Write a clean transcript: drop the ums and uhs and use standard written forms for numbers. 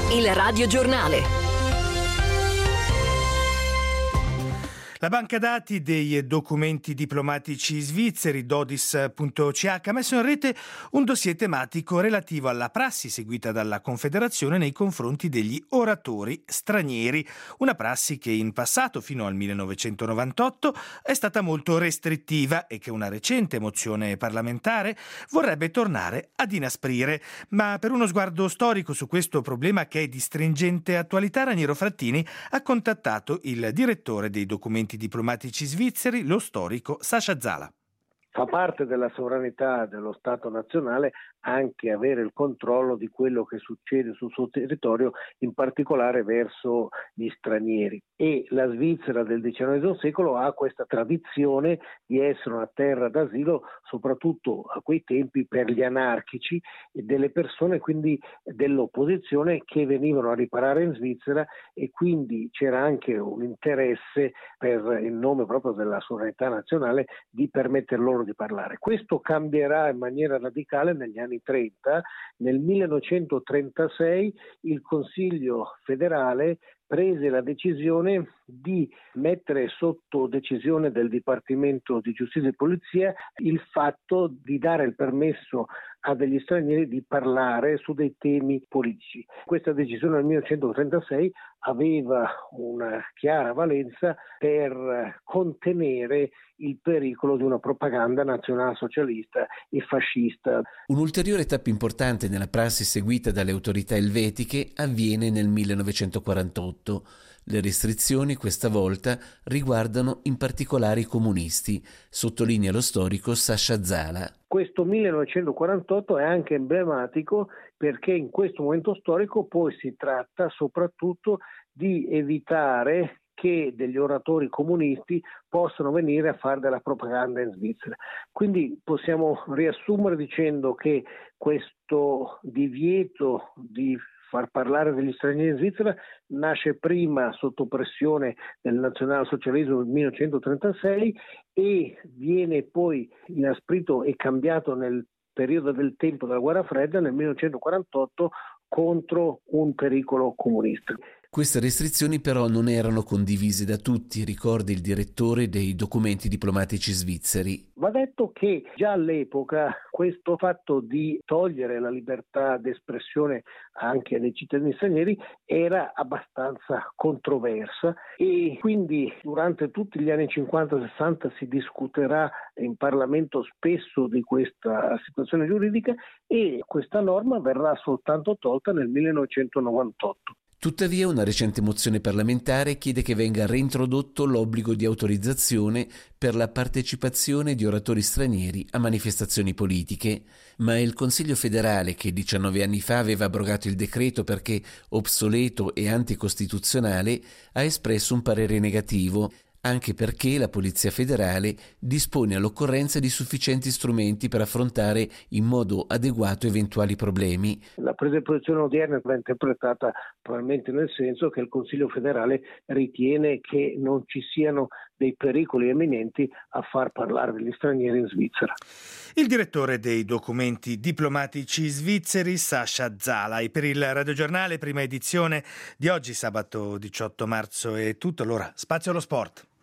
Il radiogiornale. La banca dati dei documenti diplomatici svizzeri, Dodis.ch, ha messo in rete un dossier tematico relativo alla prassi seguita dalla Confederazione nei confronti degli oratori stranieri, una prassi che in passato, fino al 1998, è stata molto restrittiva e che una recente mozione parlamentare vorrebbe tornare ad inasprire. Ma per uno sguardo storico su questo problema che è di stringente attualità, Raniero Frattini ha contattato il direttore dei documenti diplomatici svizzeri, lo storico Sasha Zala. Fa parte della sovranità dello Stato nazionale anche avere il controllo di quello che succede sul suo territorio, in particolare verso gli stranieri. E la Svizzera del XIX secolo ha questa tradizione di essere una terra d'asilo, soprattutto a quei tempi per gli anarchici e delle persone quindi dell'opposizione che venivano a riparare in Svizzera, e quindi c'era anche un interesse, per il nome proprio della sovranità nazionale, di permettere loro di parlare. Questo cambierà in maniera radicale negli anni 30. Nel 1936 il Consiglio federale prese la decisione di mettere sotto decisione del Dipartimento di Giustizia e Polizia il fatto di dare il permesso a degli stranieri di parlare su dei temi politici. Questa decisione nel 1936 aveva una chiara valenza per contenere il pericolo di una propaganda nazionalsocialista e fascista. Un'ulteriore tappa importante nella prassi seguita dalle autorità elvetiche avviene nel 1948. Le restrizioni questa volta riguardano in particolare i comunisti, sottolinea lo storico Sasha Zala. Questo 1948 è anche emblematico perché in questo momento storico poi si tratta soprattutto di evitare che degli oratori comunisti possano venire a fare della propaganda in Svizzera. Quindi possiamo riassumere dicendo che questo divieto di far parlare degli stranieri in Svizzera nasce prima sotto pressione del nazionalsocialismo del 1936 e viene poi inasprito e cambiato nel periodo del tempo della guerra fredda nel 1948 contro un pericolo comunista. Queste restrizioni però non erano condivise da tutti, ricorda il direttore dei documenti diplomatici svizzeri. Va detto che già all'epoca questo fatto di togliere la libertà d'espressione anche dei cittadini stranieri era abbastanza controversa e quindi durante tutti gli anni 50-60 si discuterà in Parlamento spesso di questa situazione giuridica e questa norma verrà soltanto tolta nel 1998. Tuttavia una recente mozione parlamentare chiede che venga reintrodotto l'obbligo di autorizzazione per la partecipazione di oratori stranieri a manifestazioni politiche, ma è il Consiglio federale che 19 anni fa aveva abrogato il decreto perché obsoleto e anticostituzionale ha espresso un parere negativo, anche perché la Polizia federale dispone all'occorrenza di sufficienti strumenti per affrontare in modo adeguato eventuali problemi. La presa di posizione odierna va interpretata probabilmente nel senso che il Consiglio federale ritiene che non ci siano dei pericoli eminenti a far parlare degli stranieri in Svizzera. Il direttore dei documenti diplomatici svizzeri, Sasha Zala. E per il radiogiornale, prima edizione di oggi, sabato 18 marzo, è tutto. Allora, spazio allo sport.